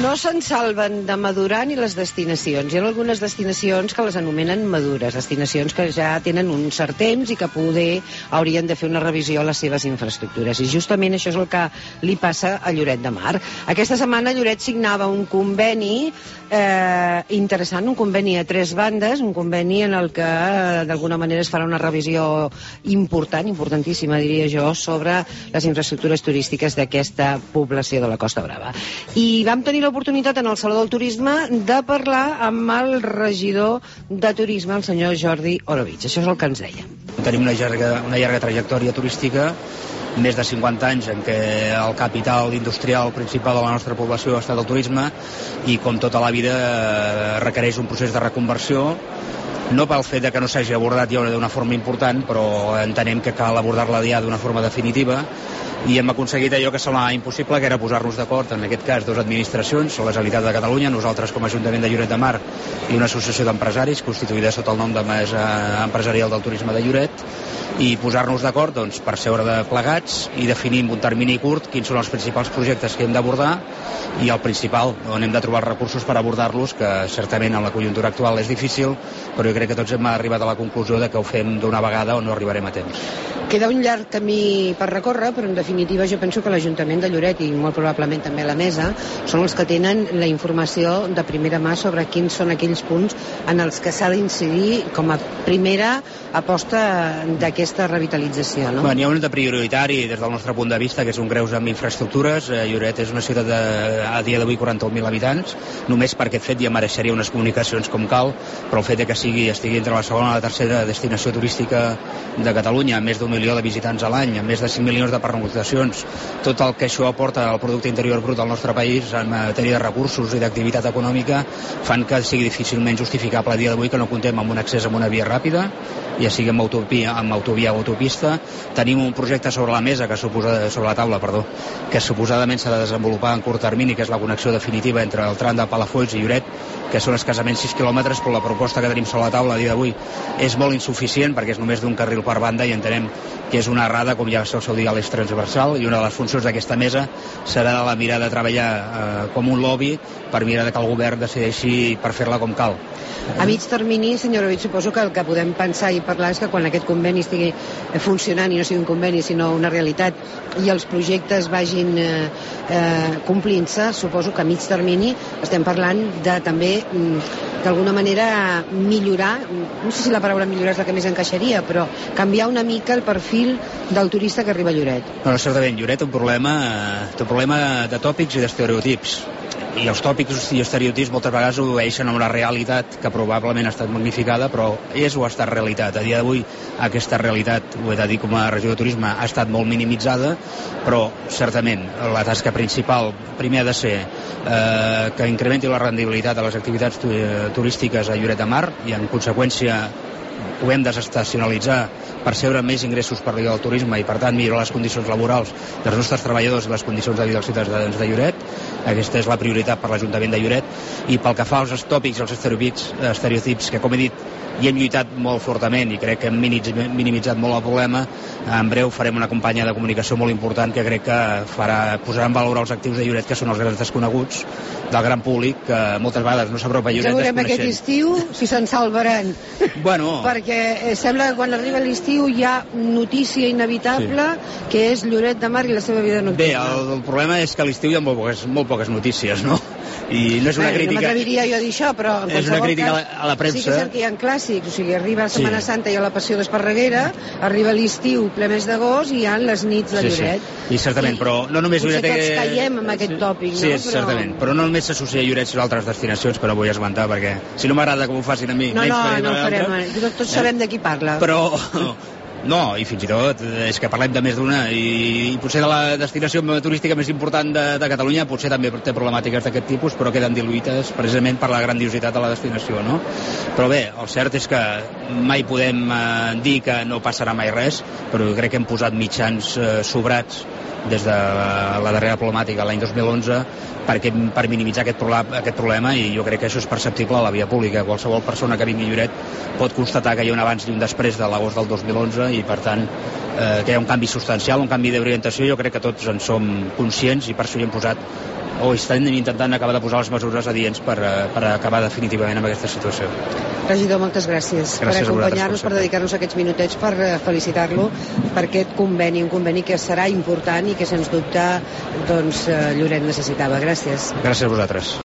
No se'n salven de madurar ni les destinacions. Hi ha algunes destinacions que les anomenen madures, destinacions que ja tenen un cert temps i que poder haurien de fer una revisió a les seves infraestructures. I justament això és el que li passa a Lloret de Mar. Aquesta setmana Lloret signava un conveni interessant, un conveni a 3 bandes, un conveni en el que d'alguna manera es farà una revisió importantíssima, diria jo, sobre les infraestructures turístiques d'aquesta població de la Costa Brava. I vam tenir l'oportunitat en el Saló del Turisme de parlar amb el regidor de Turisme, el senyor Jordi Orovich. Això és el que ens deia. Tenim una llarga trajectòria turística, més de 50 anys en què el capital industrial principal de la nostra població ha estat el turisme, i com tota la vida requereix un procés de reconversió, no pel fet que no s'hagi abordat ja d'una forma important, però entenem que cal abordar-la ja d'una forma definitiva, i hem aconseguit allò que semblava impossible, que era posar-nos d'acord, en aquest cas, 2 administracions, la Generalitat de Catalunya, nosaltres com a Ajuntament de Lloret de Mar i una associació d'empresaris constituïda sota el nom de Mesa Empresarial del Turisme de Lloret, i posar-nos d'acord per seure de plegats i definir en un termini curt quins són els principals projectes que hem d'abordar i el principal, on hem de trobar els recursos per abordar-los, que certament en la conjuntura actual és difícil, però jo crec que tots hem arribat a la conclusió de que ho fem d'una vegada o no arribarem a temps. Queda un llarg camí per recórrer, però en definitiva jo penso que l'Ajuntament de Lloret i molt probablement també la Mesa són els que tenen la informació de primera mà sobre quins són aquells punts en els que s'ha d'incidir com a primera aposta d'aquesta revitalització, no? N'hi ha un de prioritari des del nostre punt de vista, que és un greus amb infraestructures. Lloret és una ciutat a dia d'avui 41.000 habitants, només per aquest fet ja mereixeria unes comunicacions com cal, però el fet que estigui entre la segona i la tercera destinació turística de Catalunya, amb més d'1 milió de visitants a l'any, amb més de 5 milions de pernoctacions, tot el que això aporta al producte interior brut del nostre país en matèria de recursos i d'activitat econòmica fan que sigui difícilment justificable a dia d'avui que no comptem amb un accés a una via ràpida, ja sigui amb autovia o autopista. Tenim un projecte sobre la mesa, sobre la taula, que suposadament s'ha de desenvolupar en curt termini, que és la connexió definitiva entre el tram de Palafolls i Lloret, que són escassament 6 quilòmetres, però la proposta que tenim sobre la taula a dia d'avui és molt insuficient perquè és només d'un carril per banda i entenem que és una errada, com ja va ser el seu dia a l'eix transversal, i una de les funcions d'aquesta mesa serà la mirar de treballar com un lobby per mirar que el govern decideixi per fer-la com cal. A mig termini, senyor Orovich, suposo que el que podem pensar i parlar és que quan aquest conveni estigui funcionant, i no sigui un conveni sinó una realitat, i els projectes vagin complint-se, suposo que a mig termini estem parlant de també d'alguna manera millorar, no sé si la paraula millorar és la que més encaixaria, però canviar una mica el perfil del turista que arriba a Lloret. No, certament, Lloret té un problema de tòpics i d'estereotips, i els tòpics i estereotips moltes vegades obeeixen a una realitat que probablement ha estat magnificada, però és o ha estat realitat. A dia d'avui aquesta realitat, ho he de dir com a regidor de turisme, ha estat molt minimitzada, però certament la tasca principal primer ha de ser que incrementi la rendibilitat de les activitats turístiques a Lloret de Mar i en conseqüència puguem desestacionalitzar per seure més ingressos per lligar del turisme i per tant millorar les condicions laborals dels nostres treballadors i les condicions de vida dels ciutadans de Lloret. Aquesta és la prioritat per l'Ajuntament de Lloret. I pel que fa als tòpics i als estereotips, que com he dit hi hem lluitat molt fortament i crec que hem minimitzat molt el problema, en breu farem una campanya de comunicació molt important que crec que posarà en valor els actius de Lloret, que són els grans desconeguts del gran públic, que moltes vegades no s'apropa a Lloret desconeixent. Ja veurem aquest estiu si se'n salvaran. Bueno, perquè sembla que quan arriba l'estiu hi ha notícia inevitable, que és Lloret de Mar i la seva vida nocturna. Bé, el problema és que a l'estiu hi ha molt poques notícies, no? I no és una crítica... No m'atreviria jo a dir això, però en qualsevol cas a la premsa. Sí que és cert que hi ha clàssics, o sigui, arriba a Setmana Santa i a la Passió d'Esparreguera, arriba l'estiu, ple mes d'agost, i hi ha les nits de Lloret. I certament, però no només Lloret... Potser tots caiem amb aquest tòpic, no? Sí, certament, però no només s'associa a Lloret sinó a altres destinacions que no vull esmentar, perquè si no m'agrada que m'ho facin a mi... No ho farem, tots sabem de qui parla. Però... No, i fins i tot és que parlem de més d'una i potser de la destinació turística més important de Catalunya potser també té problemàtiques d'aquest tipus, però queden diluïdes precisament per la grandiositat de la destinació, no? Però bé, el cert és que mai podem dir que no passarà mai res, però crec que hem posat mitjans sobrats des de la darrera problemàtica l'any 2011 per minimitzar aquest problema, i jo crec que això és perceptible a la via pública. Qualsevol persona que vingui a Lloret pot constatar que hi ha un abans i un després de l'agost del 2011 i per tant que hi ha un canvi substancial, un canvi d'orientació. Jo crec que tots en som conscients i per això hi hem posat o estem intentant acabar de posar les mesures adients per acabar definitivament amb aquesta situació. Regidor, moltes gràcies per acompanyar-nos, per dedicar-nos aquests minutets, per felicitar-lo per aquest conveni, un conveni que serà important i que sens dubte doncs, Lloret necessitava. Gràcies. Gràcies a vosaltres.